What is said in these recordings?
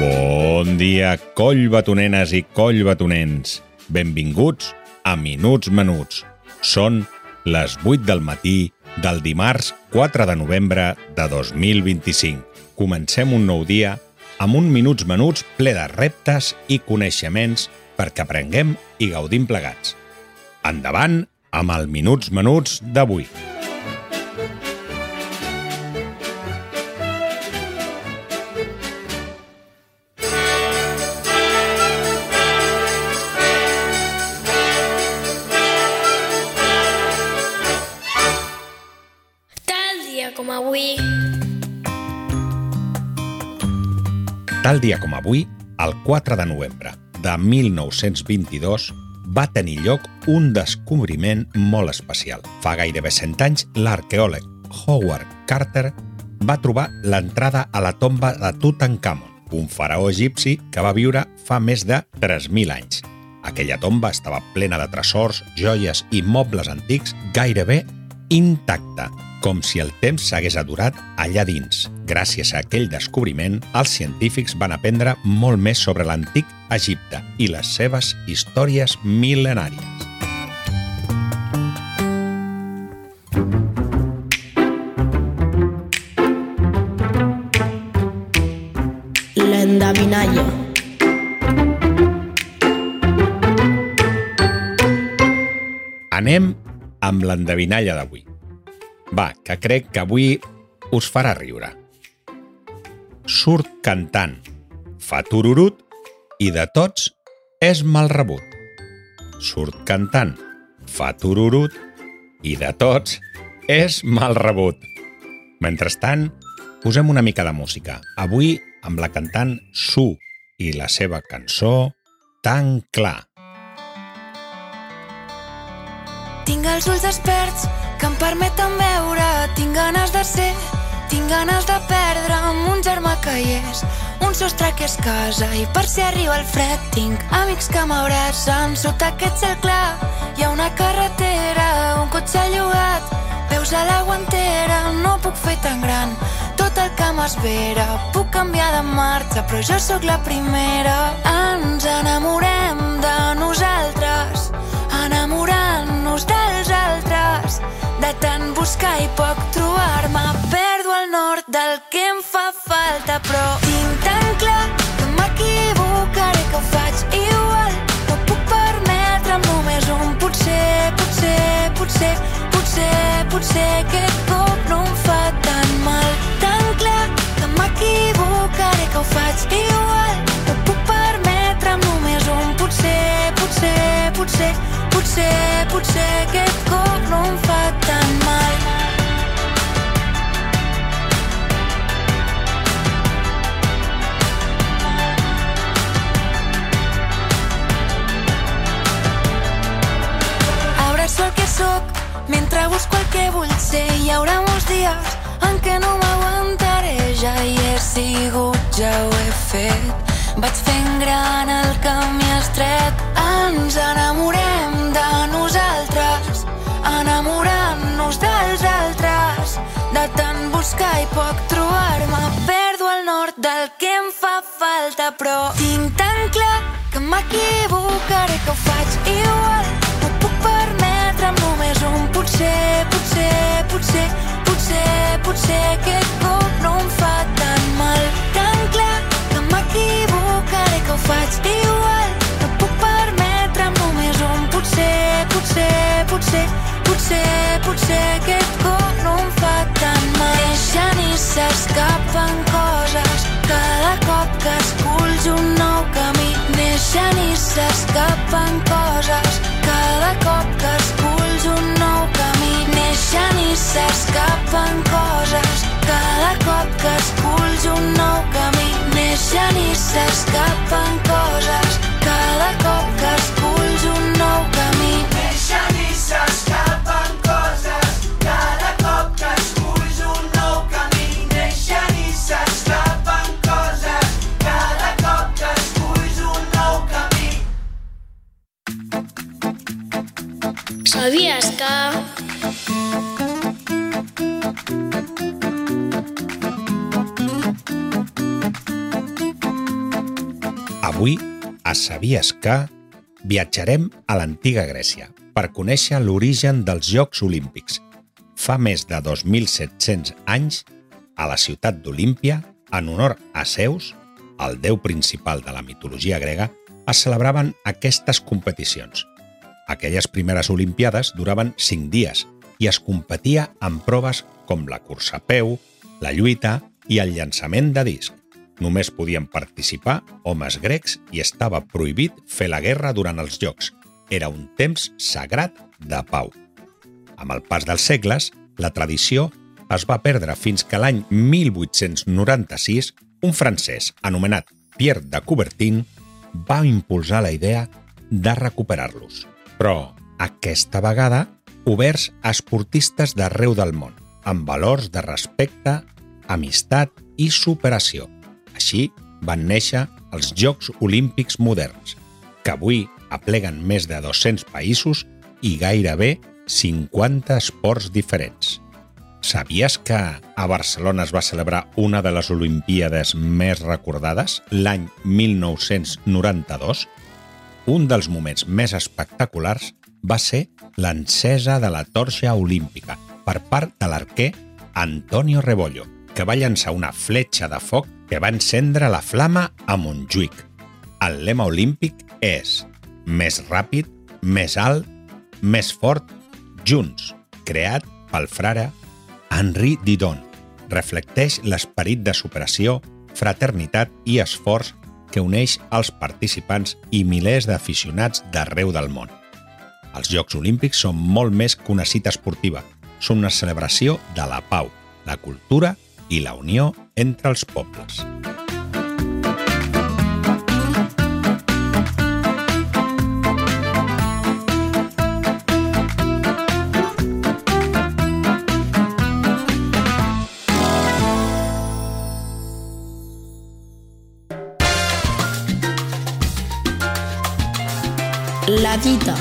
Bon dia, collbatonenes i collbatonens. Benvinguts a Minuts Menuts. Són les 8 del matí del dimarts 4 de novembre de 2025. Comencem un nou dia amb un Minuts Menuts ple de reptes i coneixements perquè aprenguem i gaudim plegats. Endavant amb el Minuts Menuts d'avui. Com avui. Tal dia com avui, el 4 de novembre de 1922, va tenir lloc un descobriment molt especial. Fa gairebé 100 anys, l'arqueòleg Howard Carter va trobar l'entrada a la tomba de Tutankamon, un faraó egipci que va viure fa més de 3.000 anys. Aquella tomba estava plena de tresors, joies i mobles antics gairebé intacta, com si el temps s'hagués aturat allà dins. Gràcies a aquell descobriment, els científics van aprendre molt més sobre l'antic Egipte i les seves històries mil·lenàries. L'endevinalla. Anem amb l'endevinalla d'avui. Va, que crec que avui us farà riure. Surt cantant, fa tururut i de tots és mal rebut. Surt cantant, fa tururut i de tots és mal rebut. Mentrestant, posem una mica de música. Avui amb la cantant Su i la seva cançó Tan clar. Tinc els ulls desperts que em permeten veure. Tinc ganes de ser, tinc ganes de perdre amb un germà que hi és, un sostre que és casa i per si arriba el fred. Tinc amics que m'abracen sota aquest cel clar. Hi ha una carretera, un cotxe llogat, peus a la guantera, no puc fer tan gran tot el que m'espera. Puc canviar de marxa, però jo sóc la primera. Ens enamorem de nosaltres, enamorant-nos dels altres. De tant buscar i poc trobar-me, perdo el nord del que em fa falta. Però tinc tan clar que m'equivocaré, que ho faig igual. No puc permetre'm només un potser, potser, potser, potser, potser. Aquest cop no em fa tan mal. Tan clar que m'equivocaré, que ho faig igual. No puc permetre'm només un potser, potser, potser, potser, potser. Aquest cop no em fa tan mal. Abraço el que sóc mentre busco el que vull ser. Hi haurà molts dies en què no m'aguantaré. Ja hi he sigut, ja ho he fet. Vaig fent gran el camí estret. Ens enamorem de nosaltres, enamorant-nos dels altres. De tant buscar i poc trobar-me, perdo el nord del que em fa falta. Però tinc tan clar que m'equivocaré, que ho faig igual. No puc permetre'm només un potser, potser, potser, potser, potser. Aquest cop no em fa tan mal. Tan clar que m'equivocaré, que ho faig igual. No puc permetre'm només un potser, potser, potser, potser, potser. Aquest cop no em fa tan mal. Neixen i s'escapen coses cada cop que esculls un nou camí. Neixen i s'escapen coses cada cop que esculls un nou camí. Neixen i s'escapen coses cada cop que esculls un nou camí. Neixen i s'escapen coses cada cop que esculls un nou camí. Neixen i s'escapen coses cada cop que esculls un nou camí. Neixen i s'escapen coses cada cop que esculls un nou camí. Sabies que... Avui, a Sabies que, viatjarem a l'antiga Grècia per conèixer l'origen dels Jocs Olímpics. Fa més de 2.700 anys, a la ciutat d'Olímpia, en honor a Zeus, el déu principal de la mitologia grega, es celebraven aquestes competicions. Aquelles primeres Olimpiades duraven 5 dies i es competia en proves com la cursa a peu, la lluita i el llançament de disc. Només podien participar homes grecs i estava prohibit fer la guerra durant els Jocs. Era un temps sagrat de pau. Amb el pas dels segles, la tradició es va perdre fins que l'any 1896 un francès anomenat Pierre de Coubertin va impulsar la idea de recuperar-los. Però, aquesta vegada, oberts a esportistes d'arreu del món, amb valors de respecte, amistat i superació. Així van néixer els Jocs Olímpics moderns, que avui apleguen més de 200 països i gairebé 50 esports diferents. Sabies que a Barcelona es va celebrar una de les Olimpíades més recordades, l'any 1992? Un dels moments més espectaculars va ser l'encesa de la torxa olímpica per part de l'arquer Antonio Rebollo, que va llançar una fletxa de foc que va encendre la flama a Montjuïc. El lema olímpic és més ràpid, més alt, més fort, junts, creat pel frare Henri Didon. Reflecteix l'esperit de superació, fraternitat i esforç que uneix els participants i milers d'aficionats d'arreu del món. Els Jocs Olímpics són molt més que una cita esportiva. Són una celebració de la pau, la cultura i la unió entre els pobles. La dita.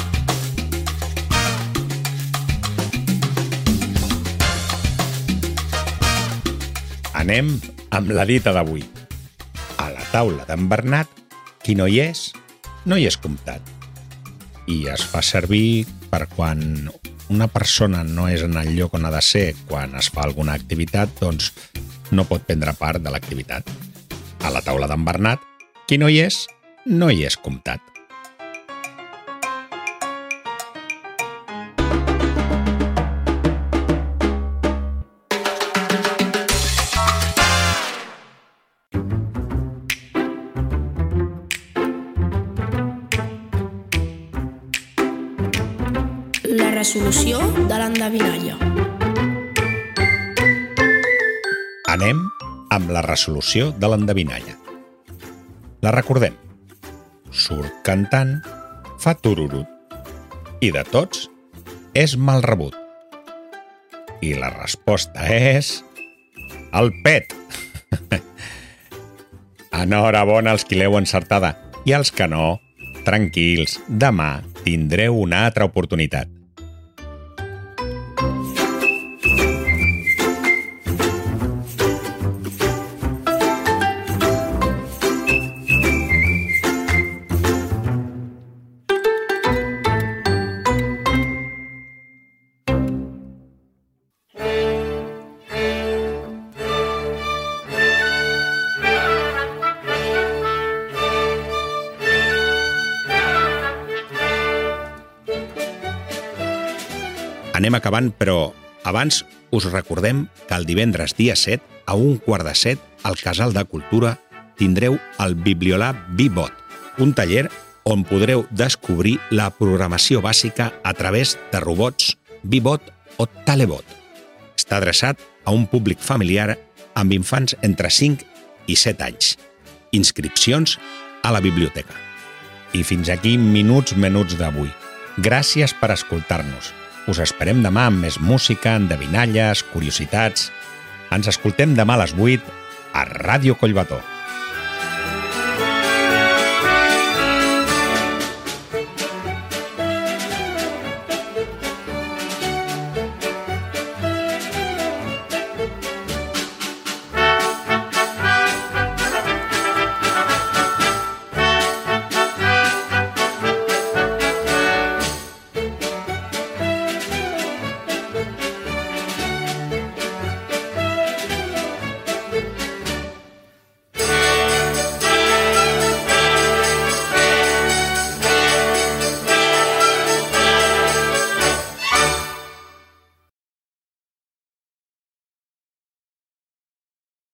Anem amb la dita d'avui. A la taula d'en Bernat, qui no hi és, no hi és comptat. I es fa servir per quan una persona no és en el lloc on ha de ser quan es fa alguna activitat, doncs no pot prendre part de l'activitat. A la taula d'en Bernat, qui no hi és, no hi és comptat. La resolució de l'endevinalla. Anem amb la resolució de l'endevinalla. La recordem. Surt cantant, fa tururut. I de tots és mal rebut. I la resposta és... el pet! Enhorabona als qui l'heu encertada. I als que no, tranquils, demà tindreu una altra oportunitat. Anem acabant, però abans us recordem que el divendres dia 7, a 1:15, al Casal de Cultura, tindreu el Bibliolab Bibot, un taller on podreu descobrir la programació bàsica a través de robots Bibot o Talebot. Està adreçat a un públic familiar amb infants entre 5 i 7 anys. Inscripcions a la biblioteca. I fins aquí Minuts Menuts d'avui. Gràcies per escoltar-nos. Us esperem demà amb més música, endevinalles, curiositats. Ens escoltem demà a les 8 a Ràdio Collbató.